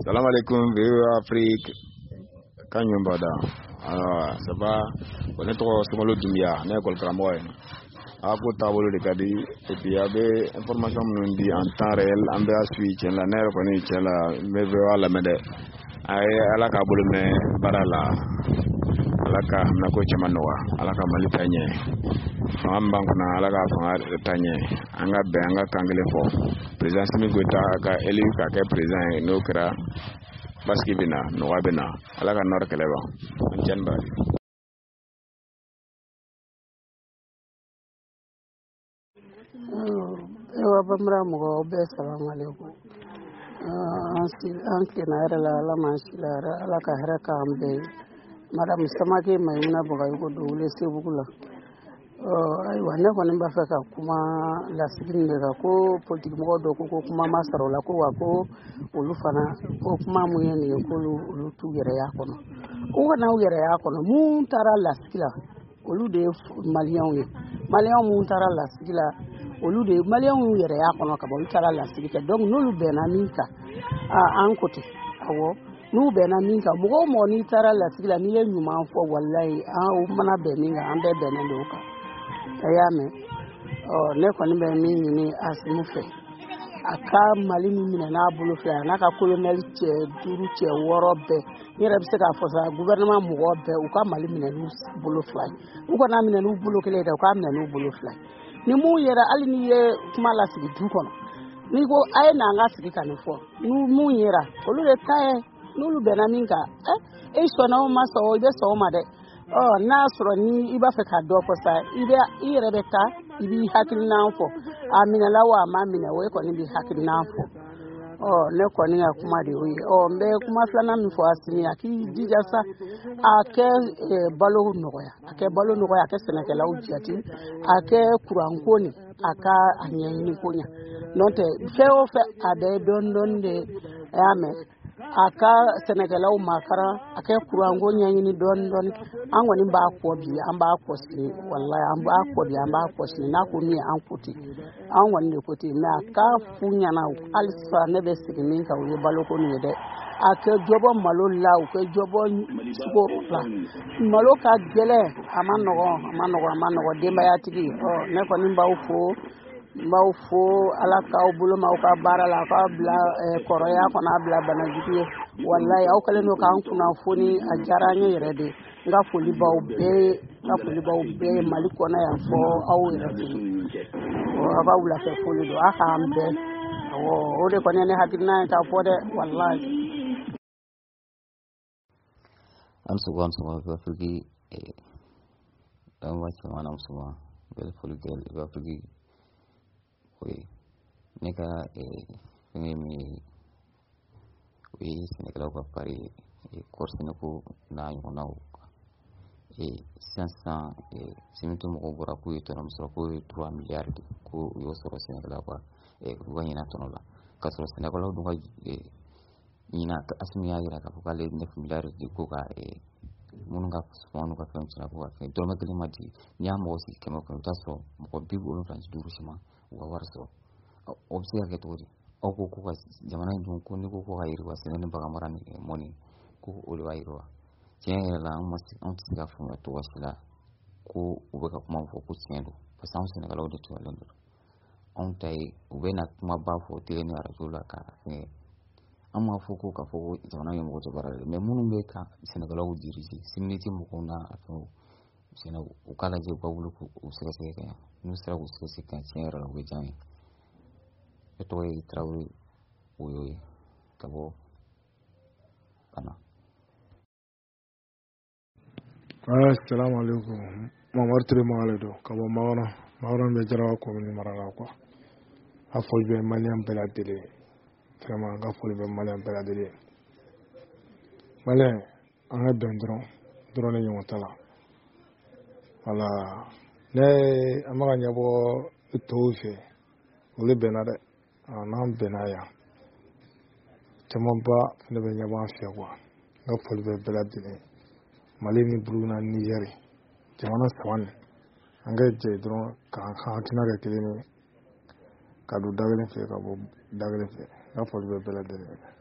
Salam alaikum, vive Afrique. Kanyo bada. Ça va. On est trop Somalo Dumbia, on est école Kramoy. Ako tabolo de kadi et puis il y avait information nous dit en temps réel en bas suite la nere koni la meve wala mede. Ay ala ka bolo me barala. Ala ka na ko chamanowa, ala ka malitanye. Amba ngona ala ka fanga tanye. Anga be anga kangele fo. President Simi Goita ka eli ka ke president no kra baski bina no wabena ala ka nor keleba. Nchan ba. Ewa bamra mugo be salamu alaikum. Anki na era la manshila ala ka haraka ambe. Madam Samake Maimuna buga yuko dole sai bugula. Ai wannan kwanin ba faka kuma lasirin daga ko politik mo do ko kuma masarola ko wa ko ulufana ko kuma mu yene ko lutu gere ya kono. O wana gere ya kono mu tara lasikila olu de malian mu tara lasikila olu de malian yere ya kono ka ba tara lasikila donc nolu bena minka an kote awo nu bena minka mugo mo ni tara lasikila ni ye nyuma fo wallahi o mana be minga an be bena do ka ayame ne ko ni be min ni asimu fe aka mali mi mina na bulu fe na ka colonel che duru che woro be ni re bi se ka fosa gouvernement mugo be u ka mali mina nu bulu fly u ko na mina nu bulu kele da ka mina nu bulu fly ni mu yera ali ni ye kuma la sigi du kono ni go ay na nga sigi kan fo nu mu yera olu de tae nulu bena minka e so na o ma so o be so ma de na soro ni iba fe ka do ko sa ibe ire be ka ibi hakil na fo amina lawa ma mina we ko ni bi hakil na fo ne ko ni ya kuma de we mbe kuma flana mi fo asini aki dija sa ake balo nogoya ake balo nogoya ake senake lawo jati ake kurankoni aka anyeni konya note feo fe ade don de ame aka senegalaw makara aka kurango nyanyini don an wani ba ko bi an ba ko si wallahi an ba ko bi an ba ko si na ko ni an kuti an wani ne kuti na ka funya na alsa ne be siginin ka we baloko ni de aka jobo malo law ke jobo ko la malo ka gele amanogo demba ya tigi ne ko ni ba fo ala ka bulo ma ka bara la ka bla koroya ko na bla banajiti wallahi au kale no ka kuna foni ajaranye yerede nga foli baw be maliko na ya fo au yerede aba wula fe foli do aka ambe o de ko ne hakina ta fo de wallahi am so ba fugi dan wa chama na so be foli gel ba fugi oui neka mi oui Sénégal va pari course na ko na yona et 500 simito mo bora ko to na so ko 3 milliards ko yo so Sénégal ba wani na to la ka so Sénégal do ga ina asmi ya ira ka ko le 9 milliards ko ka mun ga sponu ka kan tsara ko ka to ma kalima di nyamo si kemo ko taso mo bibu no tan duru sima wa warso obsiya ke tori o ko jamana dun ko ni ko hayri wa senen baga marani moni ko o le wayro tiens la on tiga fu to wasila ko ube ka kuma fo ko tiendo pasan sen kala o de to lendo on tay ube na kuma ba fo tele ni ara jola ka amma fo ko ka fo jamana yo mo to barale me munu be ka sen kala o diriji simiti mo ko na to sena o kala je ba wulu ko o sese ka nusra o sese ka tiens la o jami eto e trawe uyoy kabo kana assalamu alaikum mamar ture mawaledo kabo mawra be jarawa ko min marala ko afol be maliam bela dele vraiment ga fol be maliam bela dele male anga dondron ne yotala wala ne amaga nyabo tofe ole benade nan benaya tamamba ne be nyaba fiwa ga fol be bela dele malini bruna niyari jamana sawan anga je dron ka hakina ga kelene ka do dagale fe ka bo dagale fe ga fol be bela dele